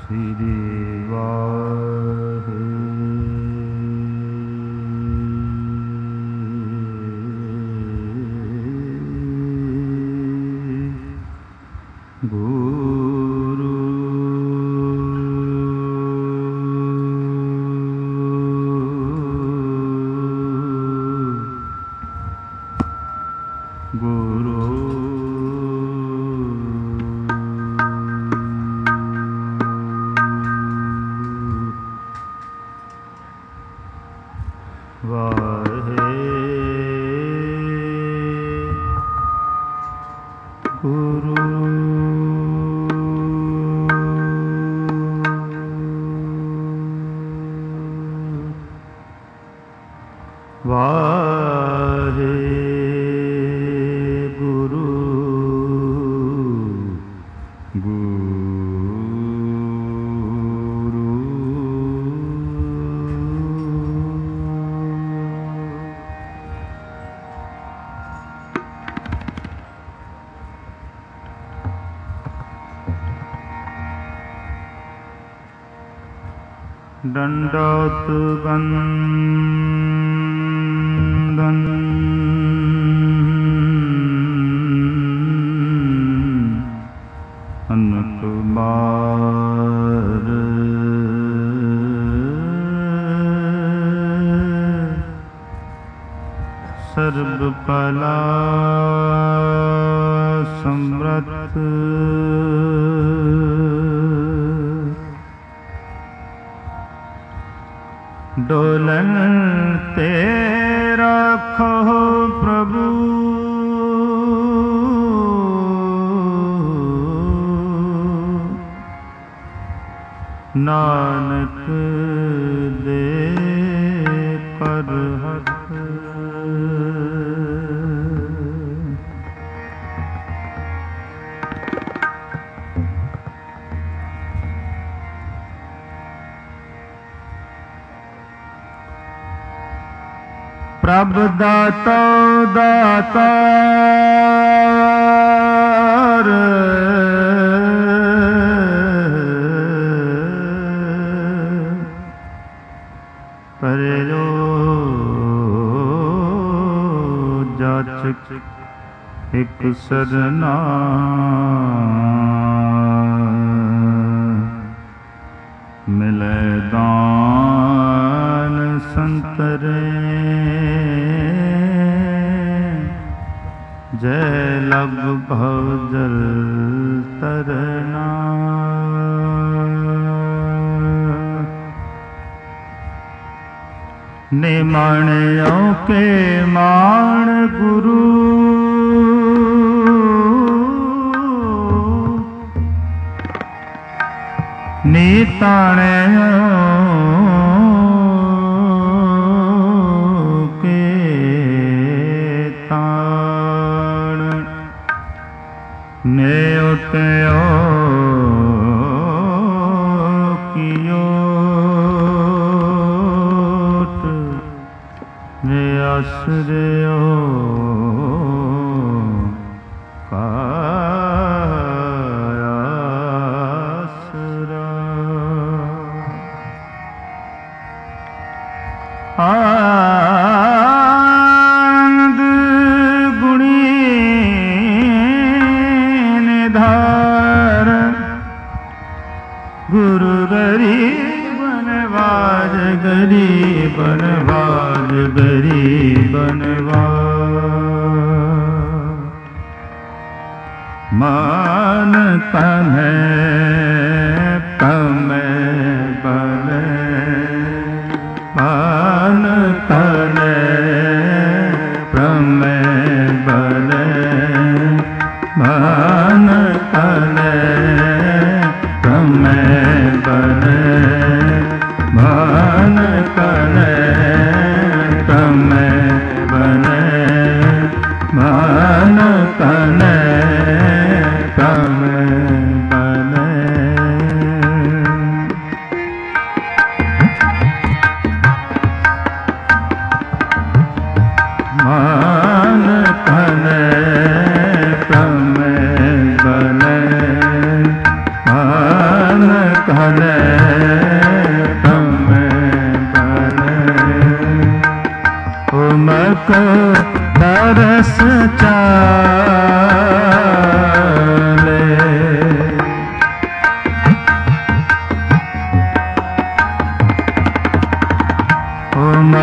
ਸ੍ਰੀ ਵਾਹਿਗੁਰੂ। ਦੰਡੋਤ ਬੰਦਨ ਅਨਕ ਬਾਰ ਸਰਬ ਭਲਾ ਸਮਰੱਥ ਡੋਲਨ ਤੇ ਰੱਖੋ ਪ੍ਰਭੂ ਨਾਨਕ ਦੇ ਕਰ ਹੱਥ ਪ੍ਰਭ ਦਾਤਾ ਦਾਤਾਰ ਪਰਲੋ ਜਾਚਕ ਇਕ ਸਰਨਾ ਮਿਲੈ ਦਾਨ ਸੰਤਰੇ ਜੈ ਲਗ ਭਵ ਜਲ ਤਰਨਾ ਨਿਮਾਣਿਓ ਕੇ ਮਾਣ ਗੁਰੂ ਨੀਤਾਣਿਓ ਨੇ ਉਤਿਓ ਕੀਓਟ ਨੇ ਆਸਰਿਓ ਕਾਇਆਸਰਾ ਆਨੰਦ ਗੁਣੀ ਗੁਰੂ ਗਰੀਬਨ ਵਾਜ ਗਰੀਬਨ ਵਾਜ ਗਰੀਬਨ ਵਾਜ ਮਾਨ ਤਨੈ ਕਮੈ ਬਲੇ ਮਾਨ ਤਨੈ ਪ੍ਰਮੈ ਬਲੇ ਮਾਨ ਤਨੈ ਪ੍ਰਮੈ ਬਲੇ ਮਾਨ ਤਨੈ ਪ੍ਰਮੈ ਬਲੇ ਮਾਨ ਤਨੈ ਪ੍ਰਮੈ ਬਲੇ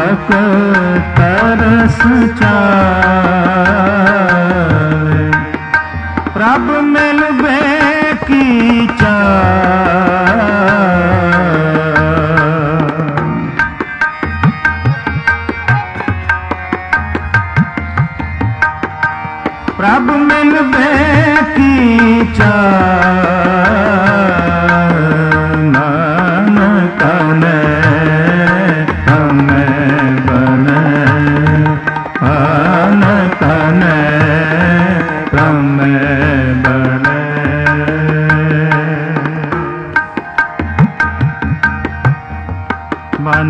उमक तरस चाहे प्रभु मिलबे की चाह प्रभु मिलबे की चाह मन कने हमें बने आन कने हमें बने मन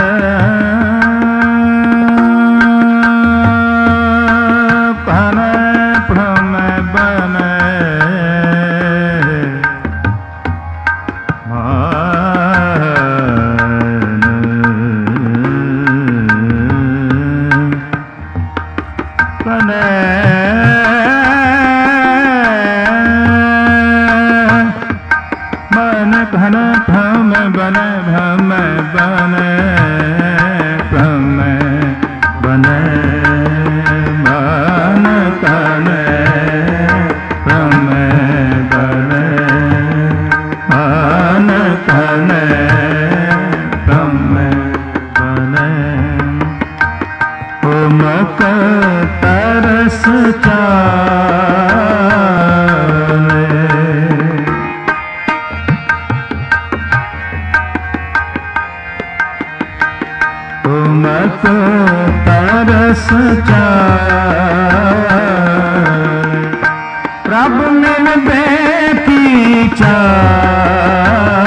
उमक तरस चाहे उमक तरस चाहे प्रभु मिलबे की चाह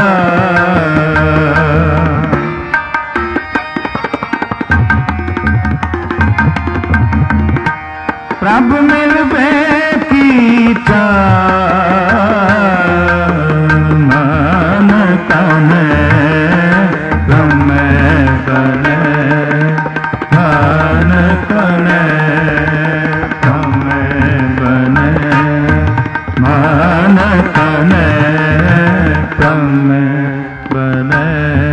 प्रभु मिलबे की चाह मन कने हमें बने मन कने हमें बने मन कने हमें बने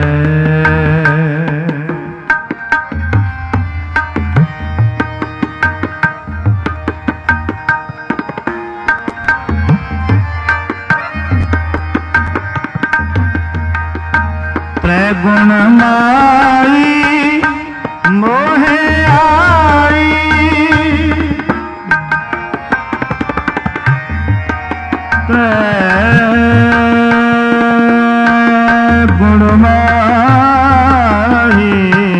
गुण माई मोहे आई गुण माई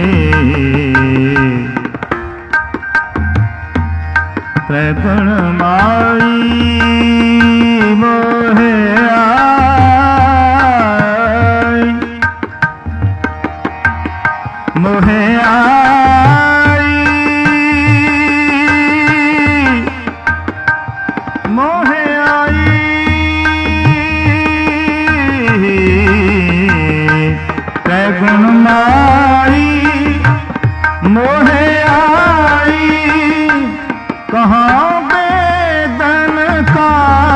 गुण माई मोहे मोहे आई मोहे आई गुण माई मोहे आई कहाँ बेदन का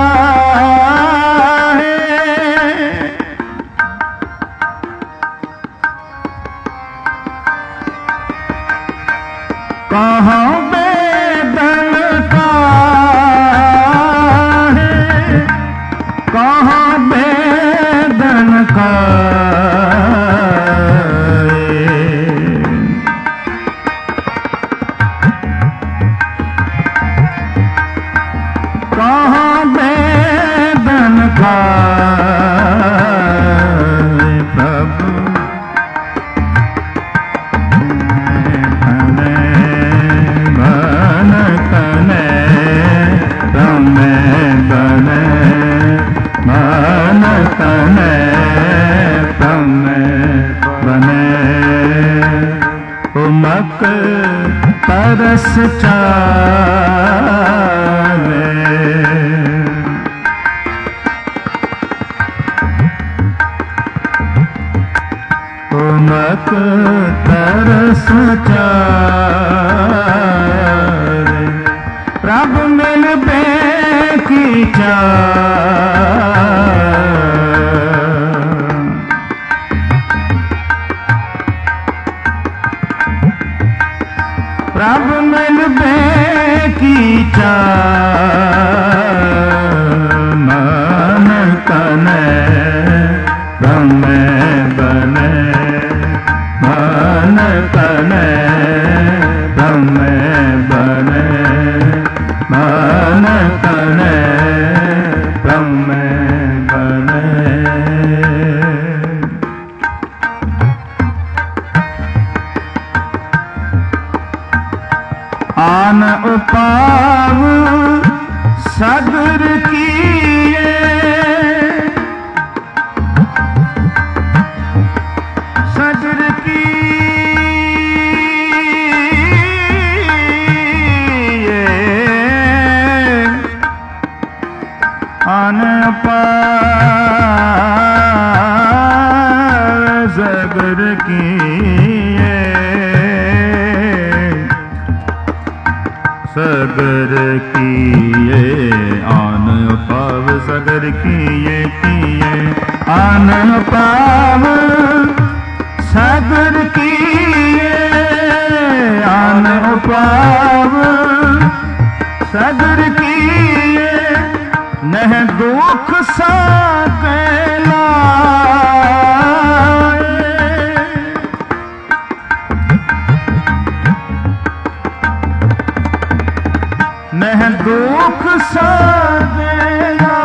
कहाँ बेदन का है कहाँ बेदन का कहाँ बेदन का प्रभु मन तने बने उमक तरस चाहे उमक तरस चाहे प्रभु मिलबे की चाह ब्रह्म बने मन तने ब्रह्म बने मन तने ब्रह्म बने। आन उपाव सगर किए सगर किए आन उपाव सगर किए सगर किए आन पाव सगर किए आन पाव सगर किए आन पाव सगर किए नह दुख साकेला नह दुख साकेला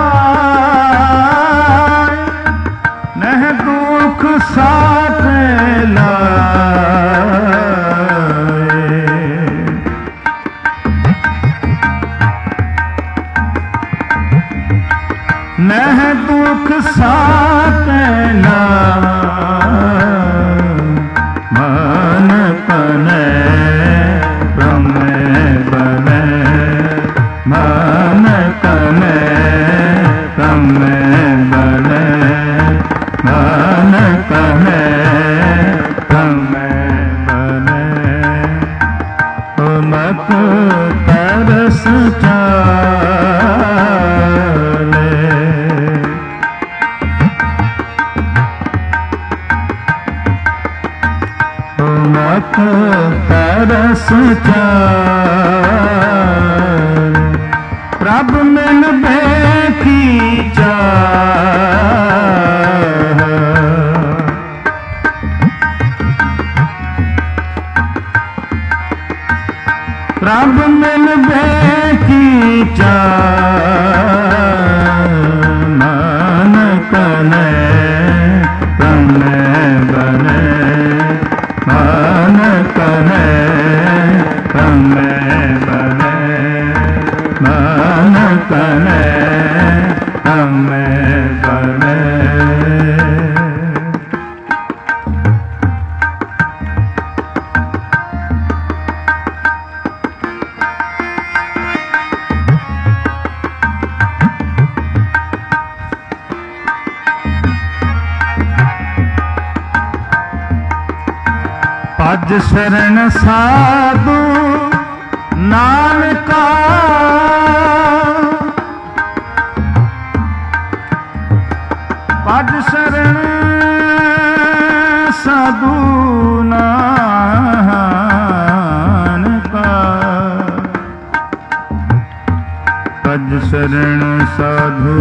नह दुख साकेला नह दुख साकेला मन पने ब्रह्म बने मन तने ब्रह्म बने मन तने ब्रह्म बने। मत तरस चाले मत तरस चाले प्रभ मिल बैठी चाह प्रभ मिल बैठी चाह मन तने ब्रह्म बने मन तने ब्रह्म बने मन तने ब्रह्म बने। पज शरण साधु नानका पज शरण साधु नानका पज शरण साधु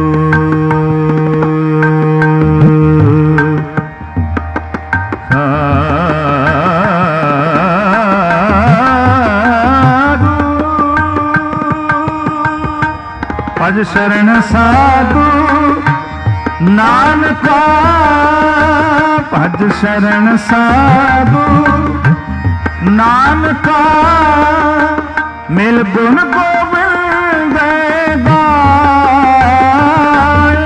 पज शरण साधु नानका पज शरण साधु नानका मिल गुण गोविंद गाए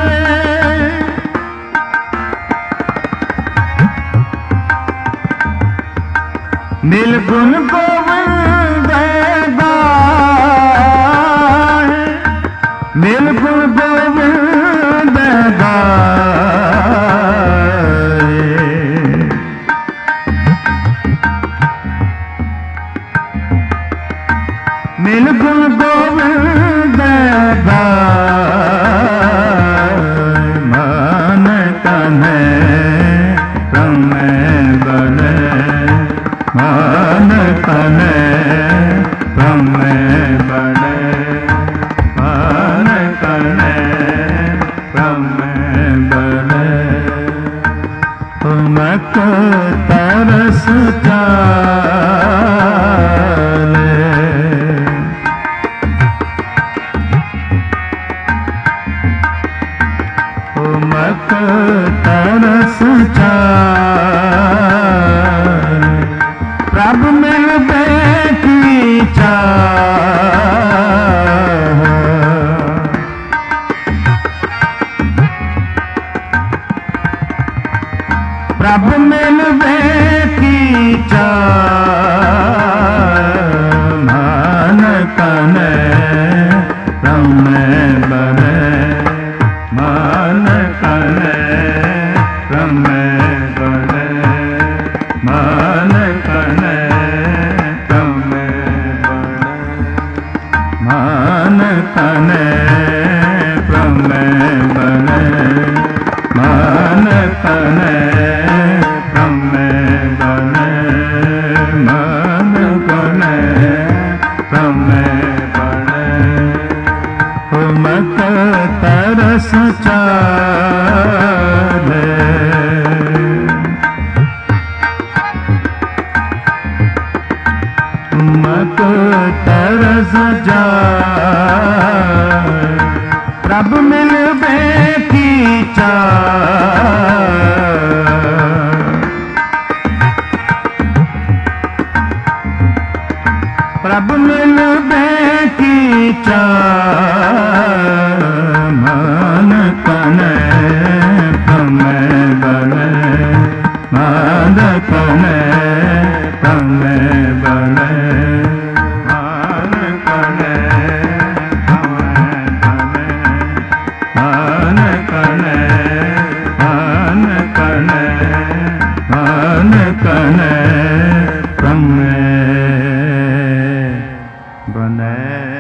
मिल गुण गोविंद गाए मिल गुण गोविंद गाए मिल गुण गोविंद गाए मन तने ब्रह्म बने मन तने ब्रह्म बने मन तने ब्रह्म बने। तरस चाले, मक तरस चाले, प्रभु मिलबे की चाह, प्रभु मिलबे की चाह, मान कने रमे बने, मान कने रमे बने, मान कने रमे बने, मान कने रमे बने, मान कने रमे बने, मान कने रमे बने, मक तरस चाले, मक तरस जाए, प्रभु मिलबे की चाह, प्रभु मिलबे की चाह, मान कने रमे बने, मान कने रमे बने, मान कने मान कने, मान कने, मान कने रमे बने।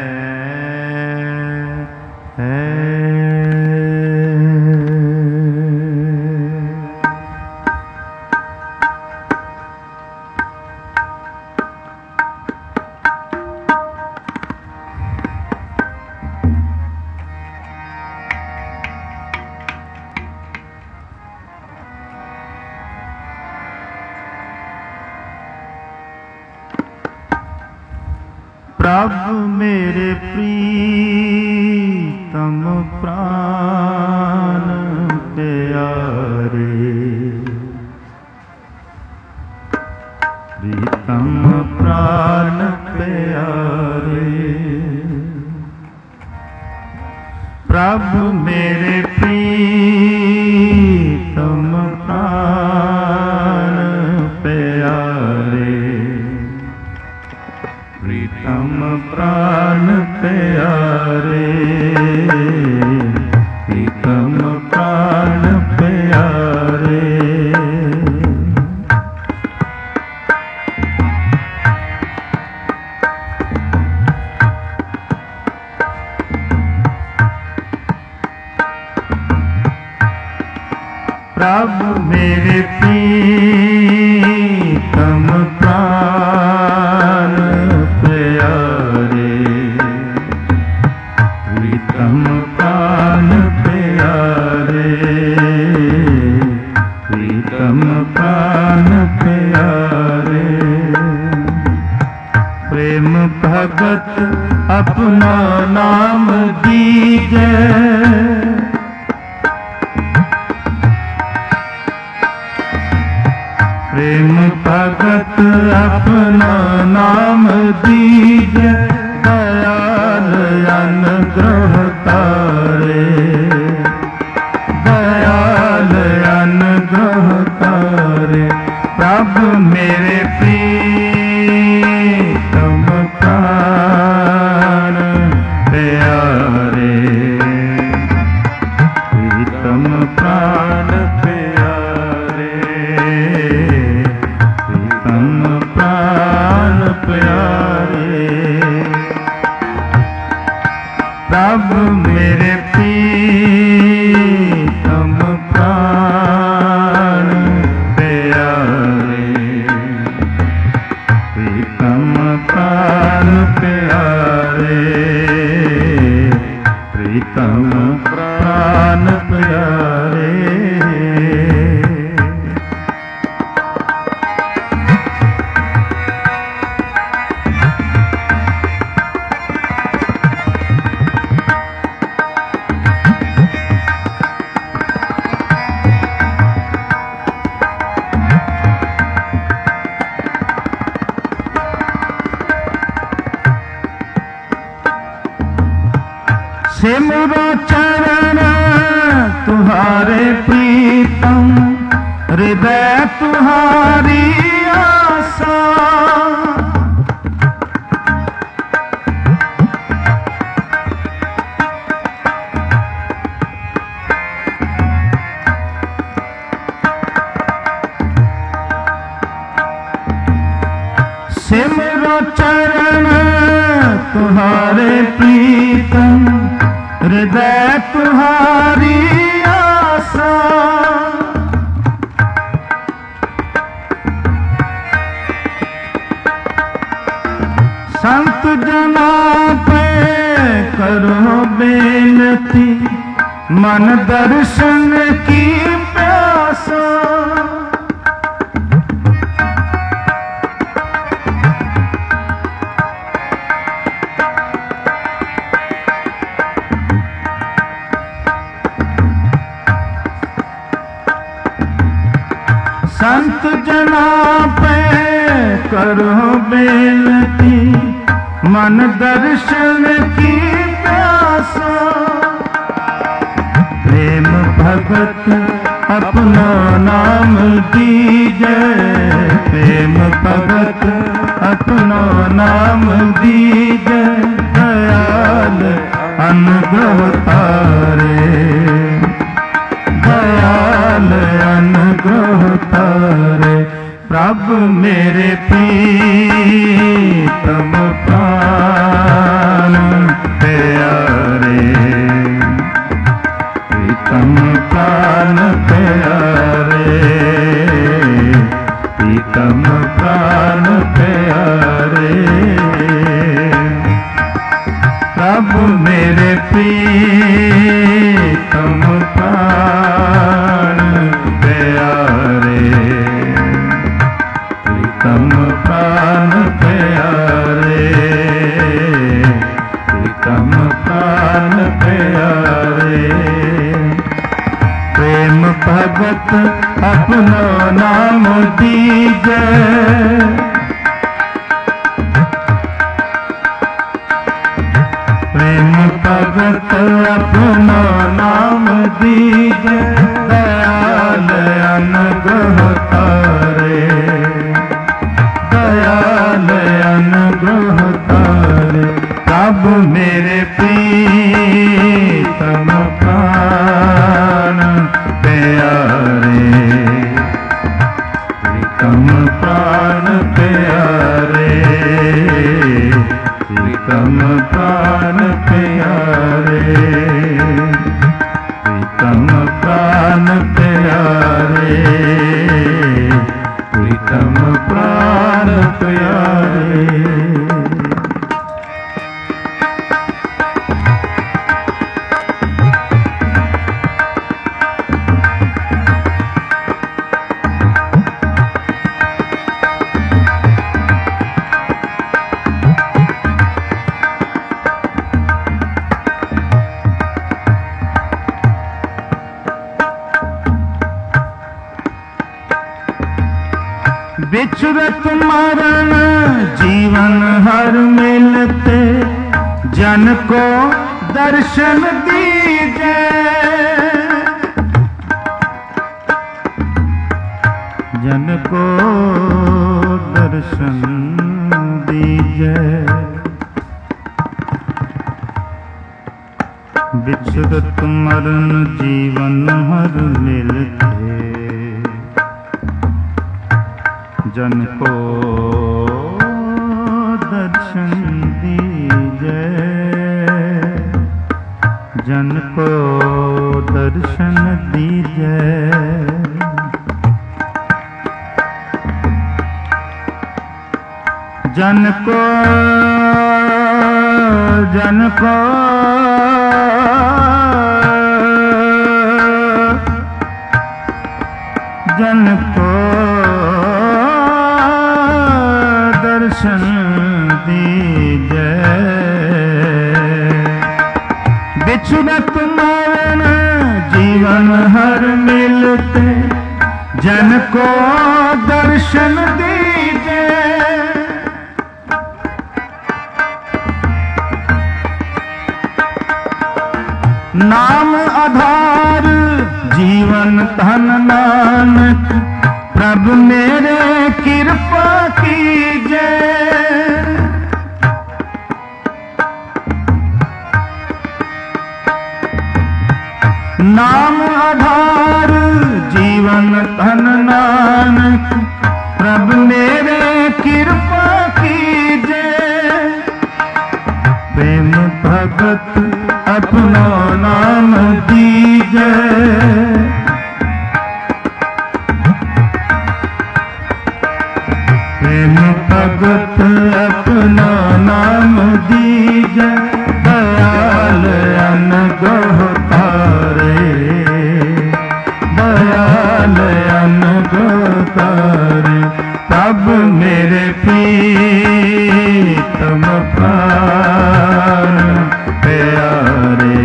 प्रभु मेरे प्रीतम प्राण प्यारे, प्रीतम प्राण प्यारे, प्रभु मेरे प्रीतम प्राण प्यारे, प्रीतम प्राण प्यारे, प्रीतम प्राण प्यारे, प्रभु मेरे प्रीतम प्राण प्यारे, प्रीतम प्राण प्यारे, प्रीतम प्राण प्यारे, प्रेम भगत अपना नाम दीजे, प्रेम भगत अपना नाम दीजे, दयाल अनुग्रह तारे, दयाल अनुग्रह तारे, प्रभु मेरे प्रीतम प्राण प्यारे, प्रीतम प्राण प्यारे, प्रीतम प्राण प्यारे, प्रभु मेरे सिमरो चरण तुम्हारे प्रीतम, हृदय तुम्हारी आशा। सिमरो चरण तुम्हारे प्रीतम, हृदय तुम्हारी आशा। संत जना पे करो बेनती, मन दर्शन की प्यासा। संत जना पे करो बेनती, मन दर्शन की प्यासा। प्रेम भगत अपना नाम दीजे, प्रेम भगत अपना नाम दीजे। दयाल अनुग्रह तारे, दयाल अनुग्रह तारे। प्रभु मेरे प्रीतम प्राण प्यारे, प्रीतम प्राण प्यारे, प्रीतम प्राण प्यारे। प्रभु मेरे प्रीतम प्राण प्यारे, प्रीतम प्राण प्यारे, प्रीतम प्राण प्यारे। प्रेम भगत अपना नाम दीजे, प्रेम भगत अपना नाम दीजे। दयाल अनुग्रह तारे, दयाल अनुग्रह तारे। प्रभु मेरे प्रीतम प्राण प्यारे, प्रीतम प्राण प्यारे, प्रीतम प्राण प्यारे, प्रीतम प्राण प्यारे, प्रीतम प्राण प्यारे। बिछुरत मरण जीवन हर मिलते, जन को दर्शन दीजे। जन को दर्शन दीजे। बिछुरत मरण जीवन हर मिलते, जन को दर्शन दीजे। जन को दर्शन दीजे। जन को जन को जन को दर्शन दीजे। बिछुरत मरण जीवन हर मिलते, जन को दर्शन दीजे। नाम आधार जीवन धन नानक, प्रभु मेरे कृपा कीजे। नाम आधार जीवन धन नानक, प्रभु मेरे कृपा कीजे। प्रेम भगत अपना नाम दीजे। प्रेम भगत अपना नाम दीजे। दयाल अनगह तारे, दयाल अनगह तारे, तब मेरे प्रीतम प्राण प्यारे,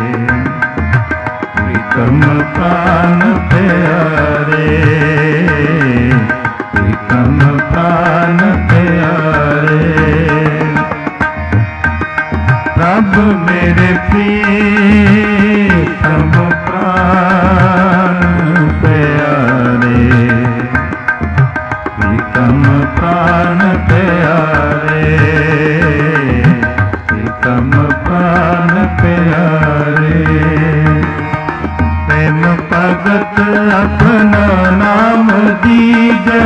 प्रीतम प्राण प्यारे, प्रीतम प्राण प्यारे, प्रभु मेरे प्रीतम प्राण प्यारे, प्रीतम प्राण प्यारे, प्रीतम प्राण प्यारे। प्रेम भगत अपना नाम दीजे।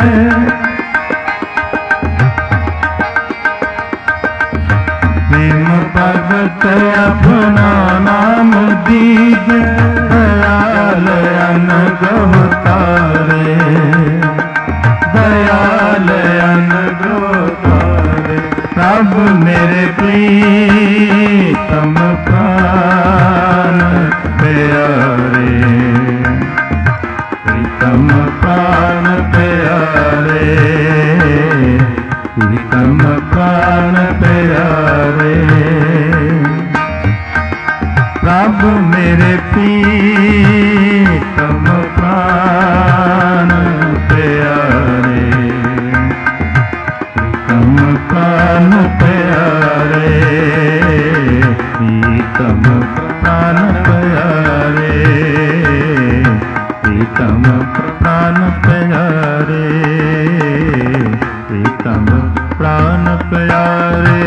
प्रेम भगत अपना नाम दीजे। दयाल अनगह तारे, दयाल अनगह तारे, प्रभु मेरे प्रीतम प्राण प्यारे, प्रीतम प्राण प्यारे, प्रीतम प्राण प्यारे, प्रभु मेरे प्रीतम प्राण प्यारे, प्रीतम प्राण प्यारे, प्रीतम प्राण प्यारे, प्रीतम प्राण प्यारे, प्रीतम प्राण प्यारे।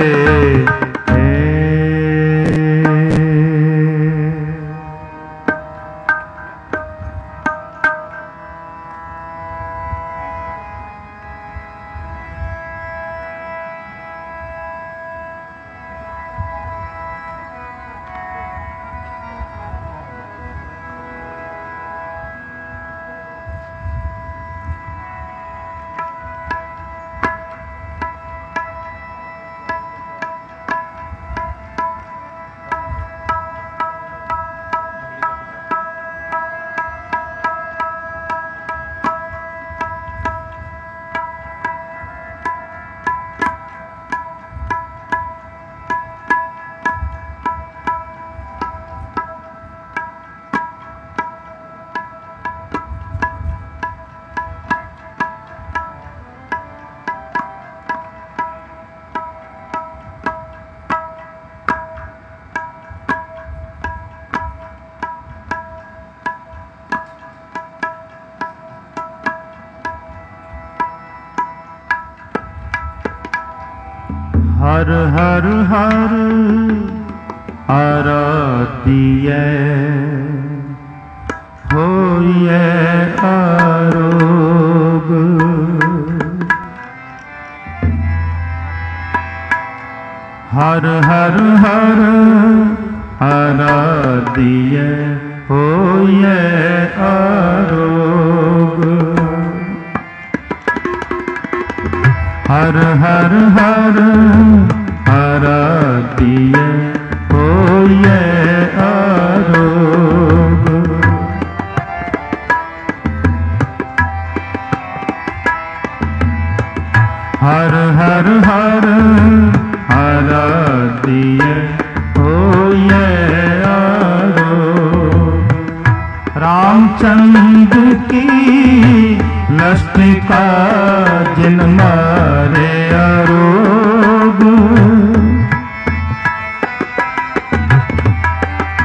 हर हर हर आराधिए होइए आरोग। हर हर हर आराधिए होइए आरोग। हर हर हर आराधिए होइए आरोग। हर हर हर आराधिए होइए आरोग। रामचंद्र की लस्टिका जिन मारे आरोग।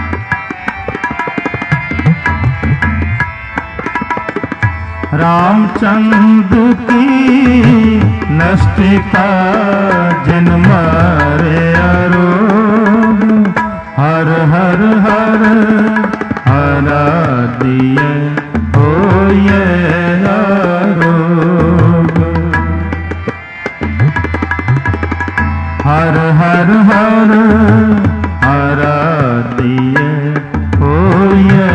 रामचंद्र की नष्टिका जिन मारे अरोग हर हर हर हरा दिए हो ये अरोग हर हर हर हरा दिए हो ये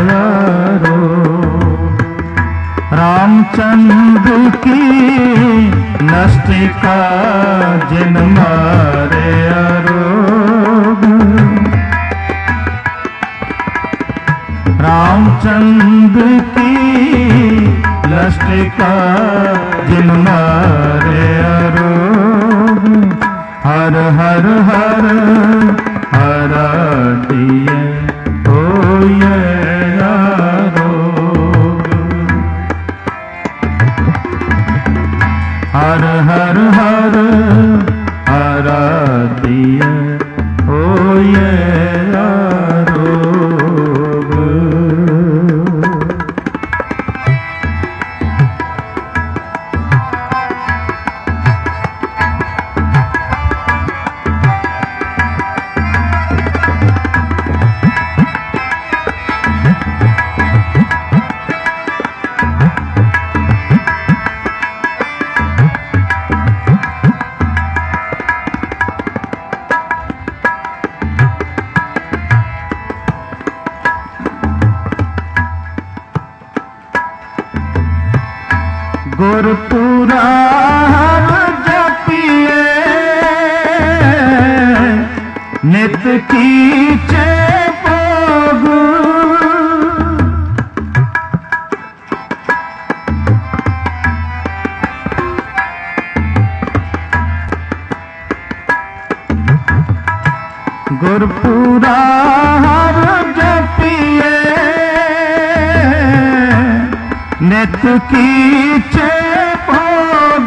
अरोग रामचंद्र की नष्टिका जिन मारे अरोग रामचंद्र की नष्टिका जिन मारे अरोग हर हर हर हरा दिए हो ये अरोग हर हर हर हरा दिए हो ये अरोग गुरपुरा हर जपिए नित कीचे भोग गुरपुरा हर जपिए नित कीचे भोग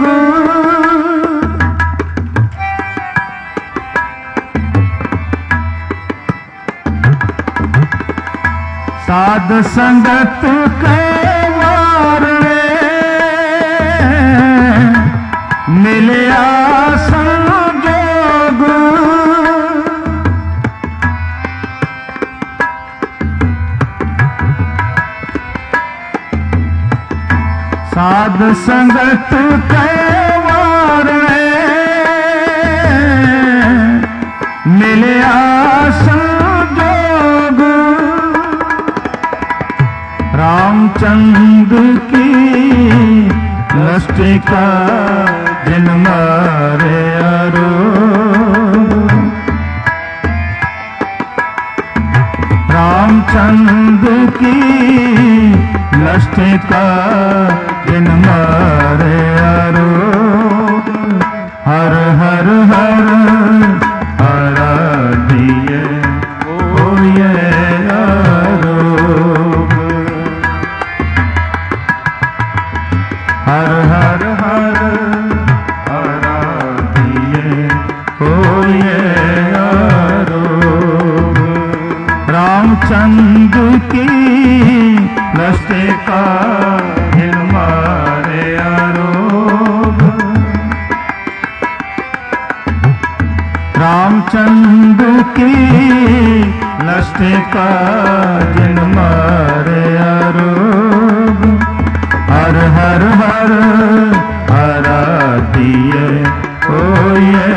साध संगत के वारे मिलिया संजोग साध संगत कैवार मिलिया संजोग रामचंद्र की नष्टिका जिन मारे अरोग रामचंद्र की नष्टिका जिन मारे अरोग हर हर हर हरा दिए हो ये अरोग हर हर हर हरा दिए हो ये अरोग रामचंद्र की नष्टिका जिन मारे अरोग रामचंद्र की नष्टिका जिन मारे अरोग हर हर हर हरा दिए हो ये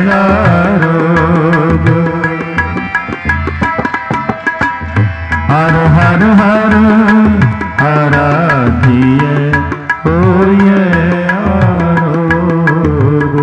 अरोग हर हर हर हरा दिए हो ये अरोग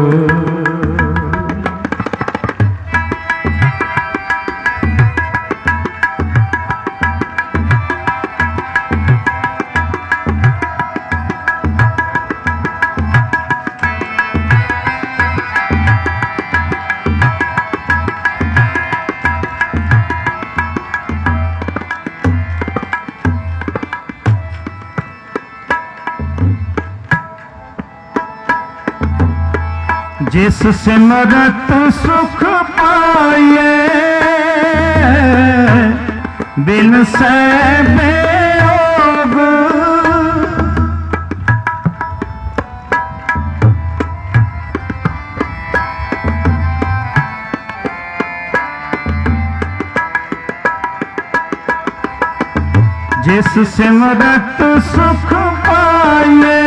जिस सिमरत सुख पाए बिन से बेयोग जिस सिमरत सुख पाए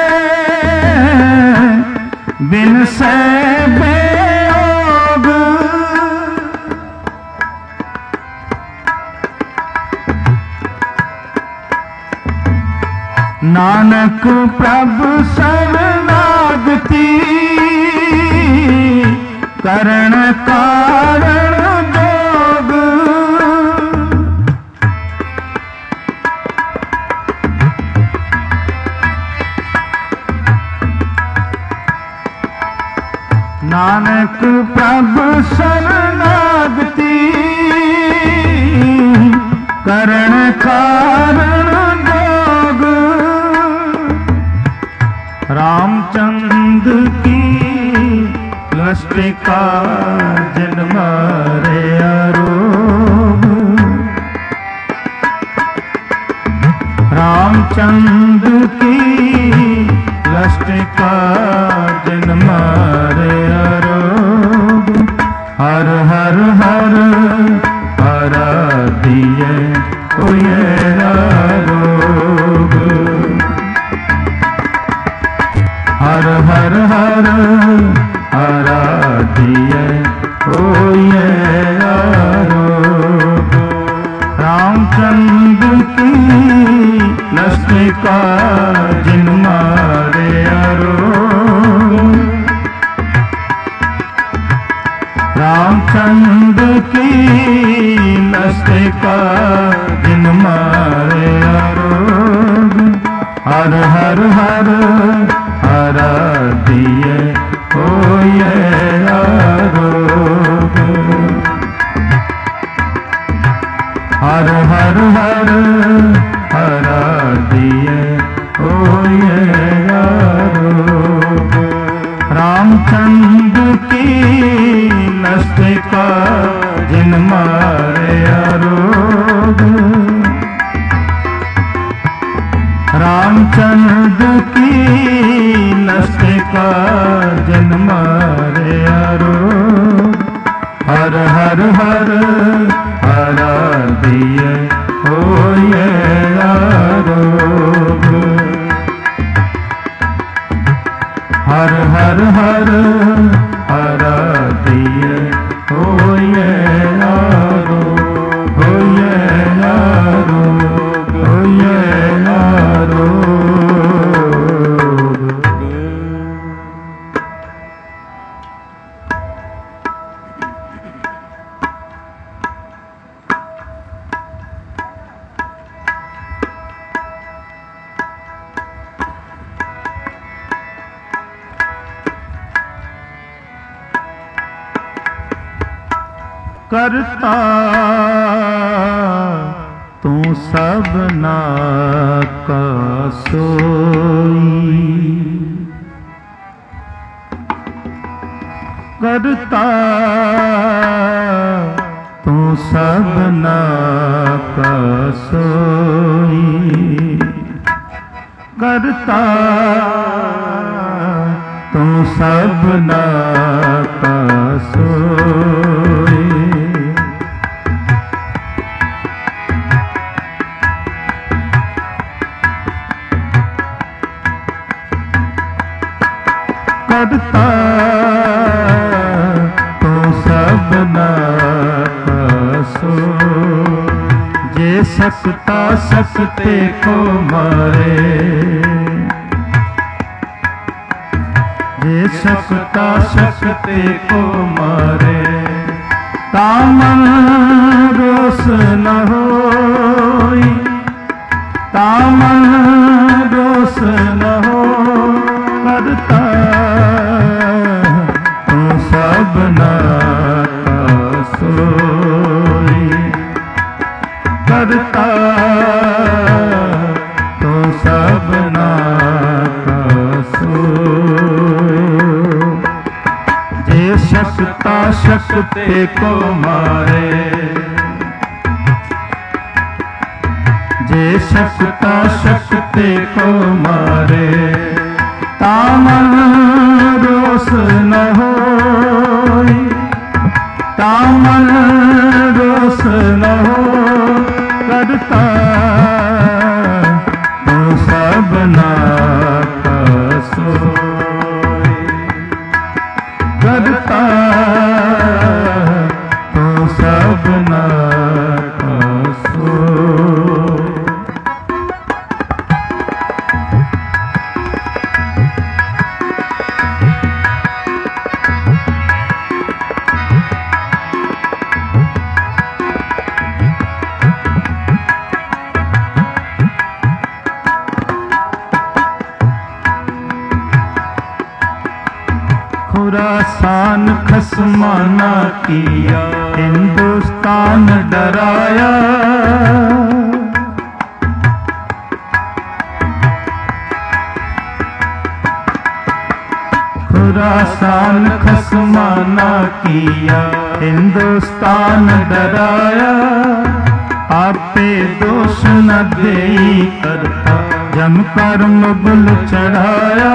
बिन से बेयोग। नानक प्रभु शरणागति करण कारण जोग। नानक प्रभु शरणागति करण कारण जोग। रामचंद्र की लस्टिका जिन मारे आरोग। रामचंद्र की लस्टिका जिन मारे आरोग। हर हर हर आराधिए कोई आरोग। हर हर हर आराधिए कोई आरोग। रामचंद्र की लस्टिका जिन मारे आरोग। रामचंद्र की लस्टिका जिन मारे आरोग। हर हर हर आराधिए कोई आरोग। हर हर हर आराधिए कोई आरोग। रामचंद्र की लस्टिका जिन मारे आरोग। रामचंद्र की लस्टिका जिन मारे आरोग। हर हर हर आराधिए कोई आरोग। हर हर हर आराधिए कोई आरोग। कोई आरोग। कोई आरोग। करता तू सबना का सोई। करता तू सबना का सोई। करता तू सबना का सोई। करता तो सबना का सोई। जे सकता सकते को मारे। जे सकता सकते को मारे। तामन रोस न होई। तामन रोस न हो। करता तू सबना का सोई। करता तू सबना का सोई। जे सकता सकते को मारे। जे सकता सकते को मारे। तामन रोस न होई। तामन रोस न हो। करता सबना का सोई, करता तो सबना का सोई। खुरासान खसमाना किया, हिंदुस्तान डराया। खुरासान खसमाना किया, हिंदुस्तान डराया। आपे दोष न देई करता, जमकर मुगल चढ़ाया।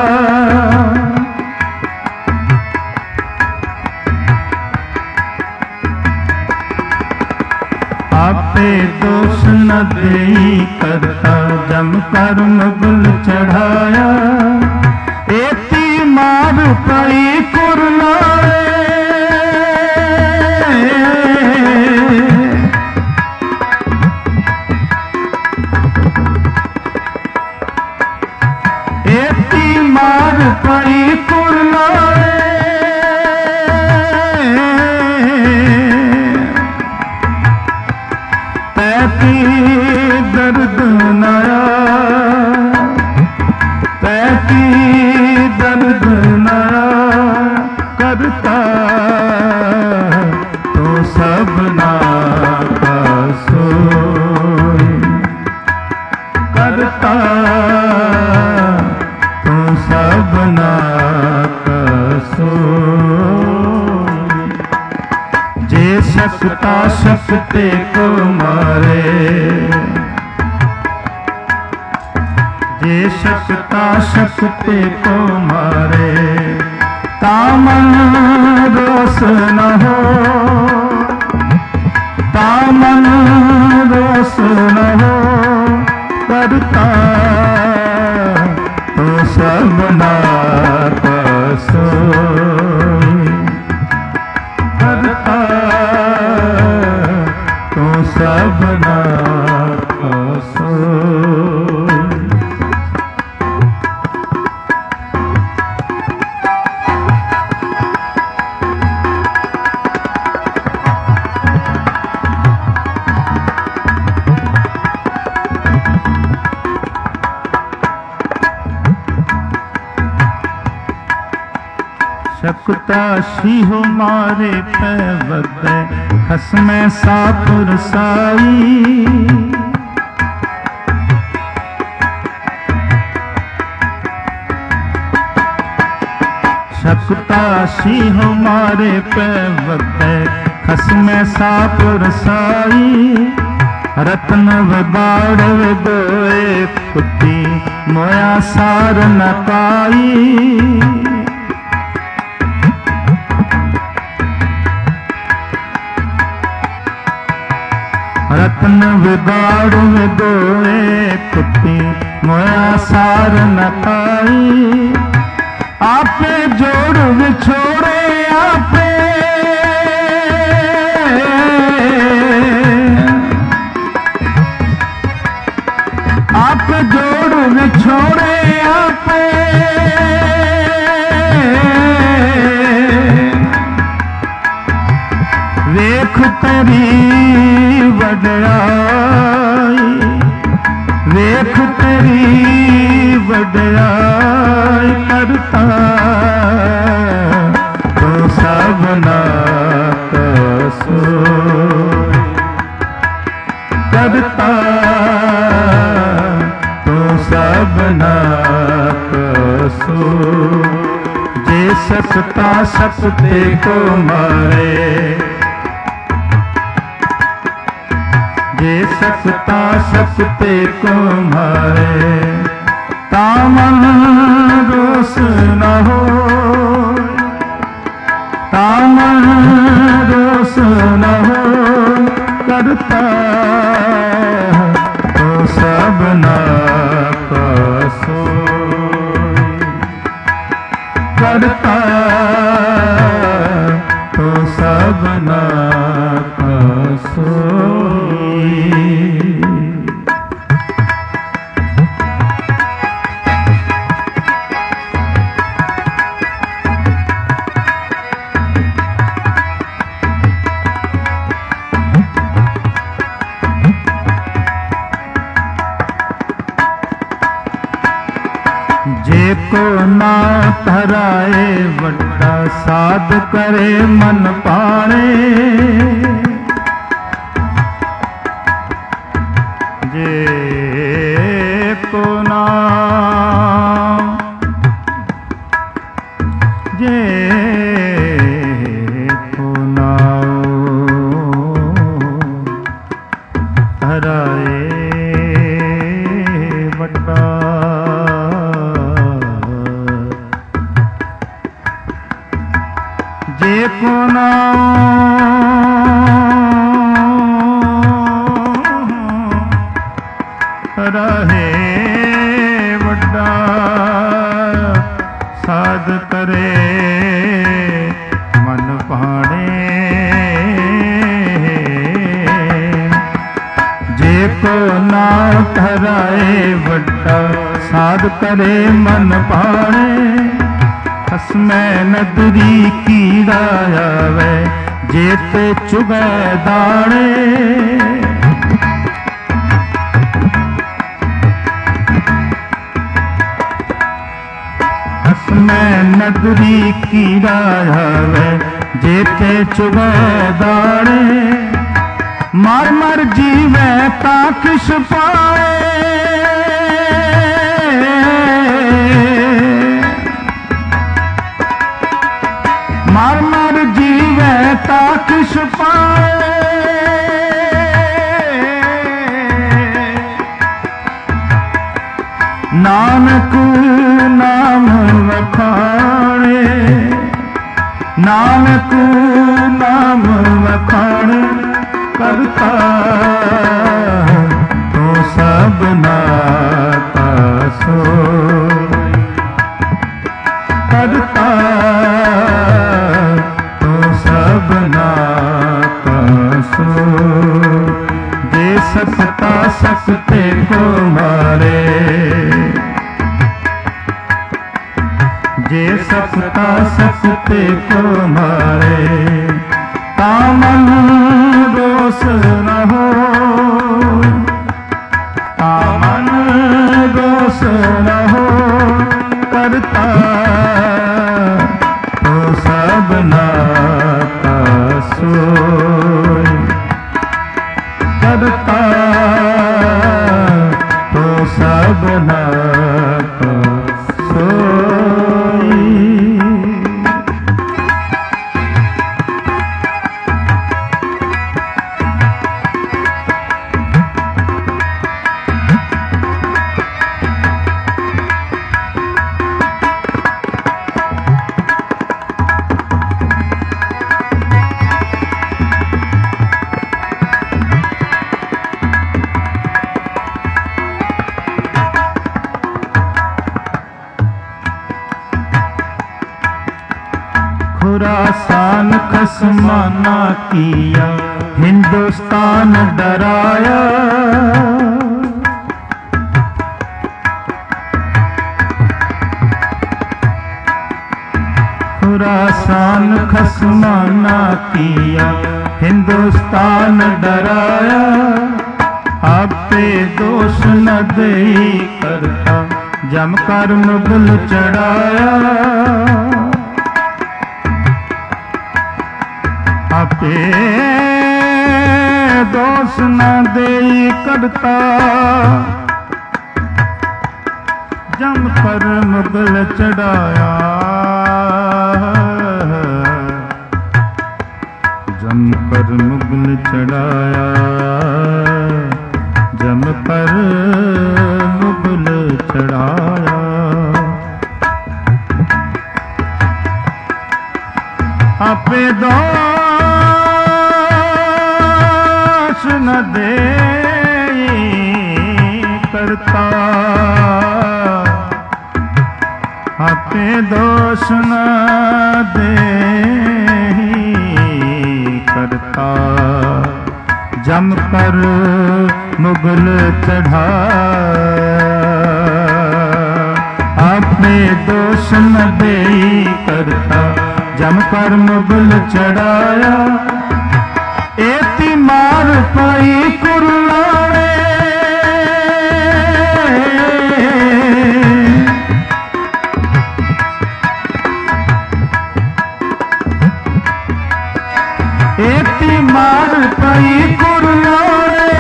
आपे दोष न देई करता, जमकर मुगल चढ़ाया। एती मार पई कुरलाए, एती मार पई कुरलाए। दर्द नया, तैती दर्द नया, करता तो सबना का सोई, करता तो सबना का सोई। जे सकता सकते को मारे, जे सकता सकते को मारे। तामन रोस न हो, तामन रोस न हो, करता तो सबना का सोई, करता तो सबना का सोई। सकता शीहो मारे पे बदे, खसमे सापुर साई। सकता शीहो मारे पे बदे, खसमे सापुर साई। रत्न विबाड़ दोए पुती, मोया सार न पाई। रत्न विगाड़ दोए पुती, मोया सार न पाई। आपे जोड़ विछोड़े आपे, आप जोड़ विछोड़े आपे। वेख तेरी वडयाई, वेख तेरी वडयाई, करता तो सबना का सोई, करता तो सबना का सोई। जे सकता सकते को मारे, जे सकता सकते को मारे। तामन रोस न हो, तामन रोस न हो, करता तो सबना का सोई। को ना धराए वड्डा साध करे मन पाणे जे को ना धराए वड्डा जे को ना रहे वड्डा साध करे मन भाणे जे को ना धराए वड्डा साध करे मन भाणे हसमै नदरी कीड़ा आवे जेते चुगै दाणे हसमै नदरी कीड़ा आवे जेते चुगै दाणे मर मर जीवे ता किश पाए मर मर जीवे ता किश पाए नानक नाम वखाणे नानक नाम वखाणे करता तो सबना का सोई करता तो सबना का सोई जे सकता सकते को मारे जे सकता सकते को मारे तामन दोष न हो तामन दोष न हो करता तो सबना का सोई करता तो सबना का सोई खुरासान खसमाना किया हिंदुस्तान डराया खुरासान खसमाना किया हिंदुस्तान डराया आपे दोष न दे करता जमकर मुगल चढ़ाया आपे दोष न दे करता जम पर मुगल चढ़ाया जम पर मुगल चढ़ाया जम पर मुगल चढ़ाया आपे दोष न दे करता आपे दोष न दे करता जम कर मुगल चढ़ा आपने दोष न दे करता जम पर मुगल चढ़ाया एती मार पाई कुर्लाने आए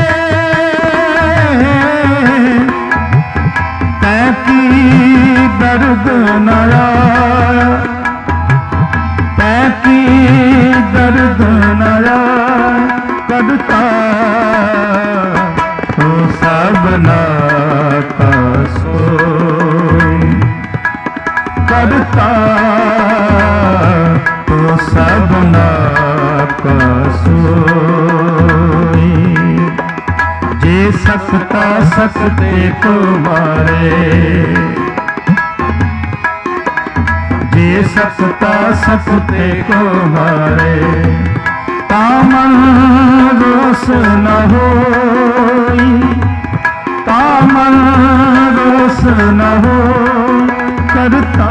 तैकी दर्द न आया, तैकी दर्द न आया, करता तो सबना का सोई, करता तो सबना का सोई। जे सकता सकते को मारे, जे सकता सकते को मारे, तामन रोस न होई, तामन रोस न हो, करता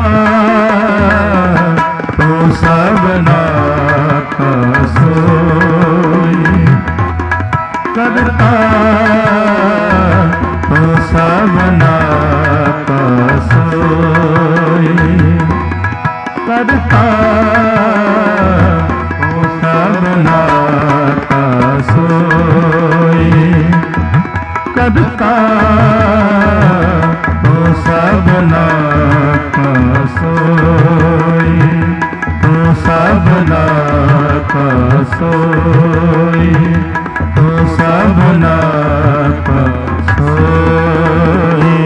तो सबना का सोई, करता तो सबना का सोई, करता तो सबना का सोई, करता तो सबना का सोई, तो सबना का सोई, तो सबना का सोई।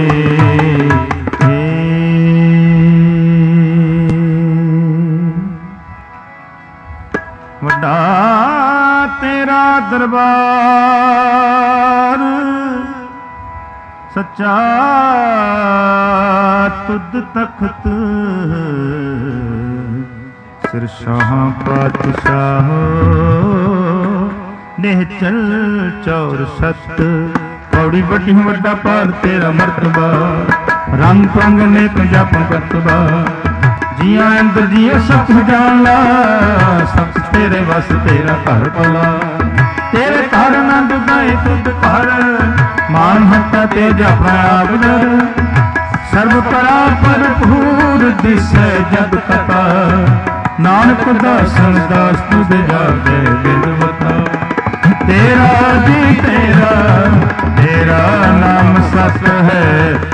वड्डा तेरा दरबार सच्चा तुद तख्त, सिर शाह पातशाह निहचल चौर सत। पौड़ी बड़ी वड्डा पार तेरा मर्तबा, रंग पंग नेक जापन करतबा, जिया अंदर जिया सब जान ला, सब तेरे बस तेरा घर भला, तेरे घर नंद गाए तुद घर, मान हत्ता तेजा प्रयाग नर, सर्व परा भरपूर दिसै जग कथा, नानक दासन दास तुद जागे बिनवता। तेरा जी तेरा, तेरा नाम सत है।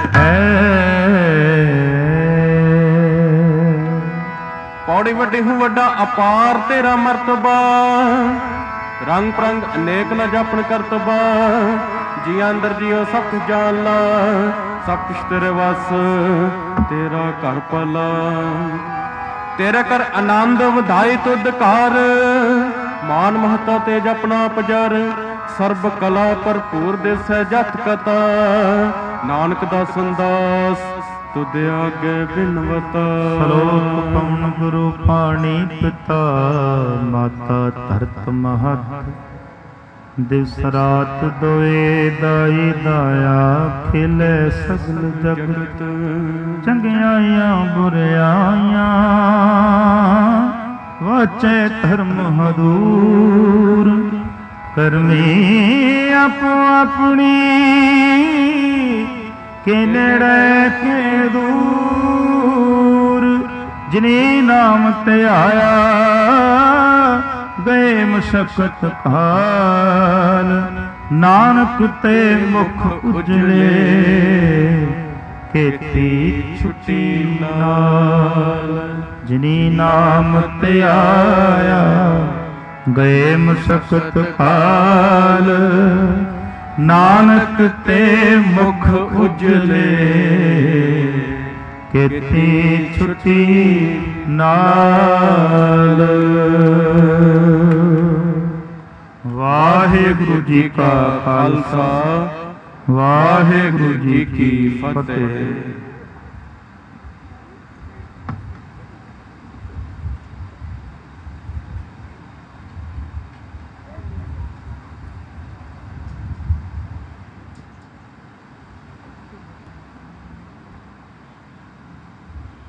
पौड़ी वड्डी हूँ वड्डा अपार तेरा मर्तबा, रंग परंग अनेक न जापन करतबा, जी अंदर जियो सब कुछ जान ला, सब कुछ तेरे वस तेरा घर भला। तेरे कर आनंद वधाई तुद कार, मान महता तेज अपना पजर, सर्ब कला भरपूर दिसै जत कथा, नानक दासन दास तुद आगे बिनवता। सलोक पवन गुरु पाणी पिता, माता धरत महत, दिवस रात दोए दाई दाया, खिले सगल जगत, चंगियाइयां बुरियाइयां, वाचे धर्म हदूर, करमी आपो अपनी, के नेड़े के दूर, जिनी नाम ते आया, गए मशक्कत काल, नानक ते मुख उजले, खेती छुटी नाल। जिनी नाम ते आया, गए मशक्कत काल, नानक ते मुख उजले, खेती छुटी नाल। वाहिगुरु जी का खालसा, वाहिगुरु जी की फतेह।